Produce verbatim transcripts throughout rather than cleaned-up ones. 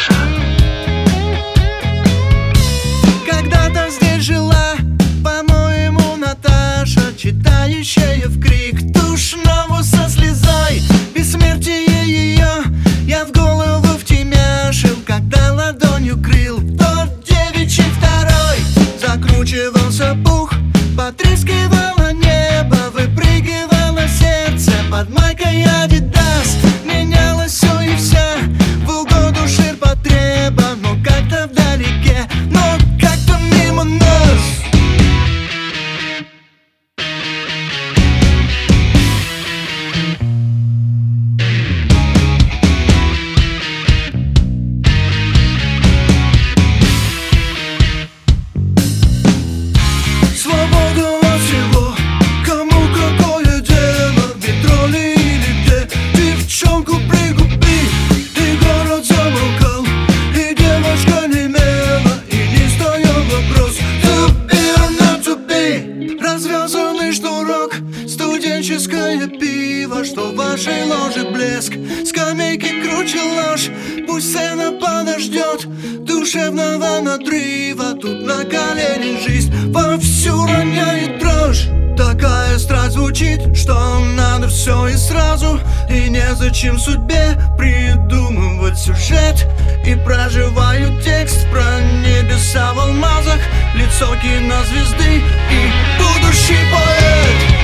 Наташа. Когда-то здесь жила, по-моему, Наташа, читающая в крик душного со слезой. Бессмертие ее я в голову втемяшил, когда ладонью крыл тот девичий второй. Закручивался пух, потрескивало небо, выпрыгивало сердце под майкой Адидас. Менялось все и вся в угоду ширпотреба, но как-то вдалеке, но как-то мимо нас. Свободу от всего, кому какое дело, в метро ли или где, девчонку пригуби. И город замолкал, и девочка немела, и не стоял вопрос to be or not to be. Развязанный шнурок, студенческое пиво, что в вашей ложе блеск, скамейки круче ложь. Пусть сцена подождет душевного надрыва, тут на колени жизнь вовсю роняет дрожь. Такая страсть звучит, что надо все и сразу, и незачем судьбе придумывать сюжет. И проживаю текст про небеса в алмазах, лицо кинозвезды и будущий поэт.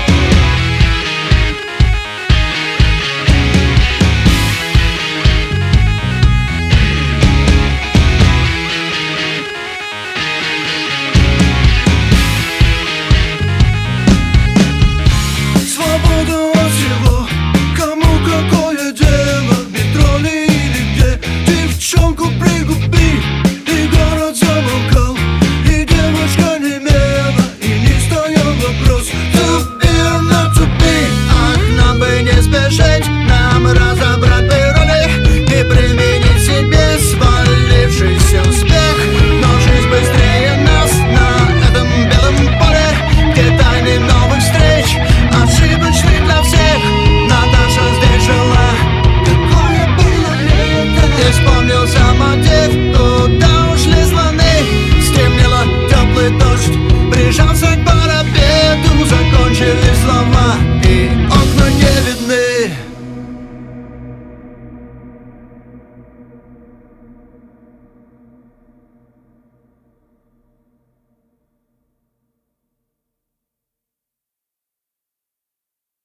Свободу от всего, кому какое дело, в метро ли или где, девчонку пригуби. И город замолкал, и девочка немела, и не стоял вопрос to be or not to be. Ах, нам бы не спешить, нам разобрать бы роли и применить себе свалившийся успех. Но жизнь быстрее нас на этом белом поле, где тайны новых встреч ошибочный для всех. Наташа здесь жила, какое было лето. И вспомнился мотив, куда ушли звоны. Стемнело, теплый дождь прижался к